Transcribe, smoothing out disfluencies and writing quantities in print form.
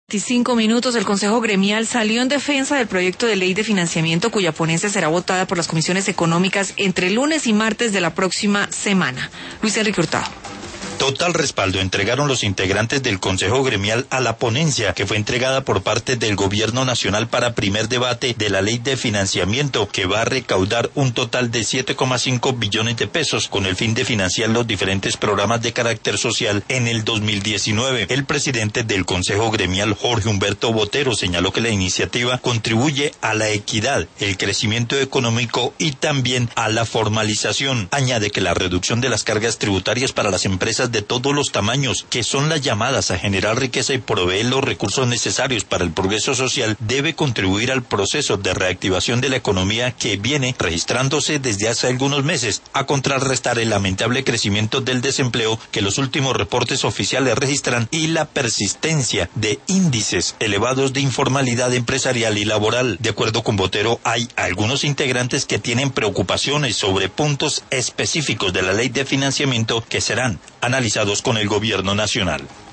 25 minutos, el Consejo Gremial salió en defensa del proyecto de ley de financiamiento cuya ponencia será votada por las comisiones económicas entre lunes y martes de la próxima semana. Luis Enrique Hurtado. Total respaldo entregaron los integrantes del Consejo Gremial a la ponencia que fue entregada por parte del Gobierno Nacional para primer debate de la Ley de Financiamiento, que va a recaudar un total de 7,5 billones de pesos con el fin de financiar los diferentes programas de carácter social en el 2019. El presidente del Consejo Gremial, Jorge Humberto Botero, señaló que la iniciativa contribuye a la equidad, el crecimiento económico y también a la formalización. Añade que la reducción de las cargas tributarias para las empresas de todos los tamaños, que son las llamadas a generar riqueza y proveer los recursos necesarios para el progreso social, debe contribuir al proceso de reactivación de la economía que viene registrándose desde hace algunos meses, a contrarrestar el lamentable crecimiento del desempleo que los últimos reportes oficiales registran y la persistencia de índices elevados de informalidad empresarial y laboral. De acuerdo con Botero, hay algunos integrantes que tienen preocupaciones sobre puntos específicos de la ley de financiamiento que serán analizados con el Gobierno Nacional.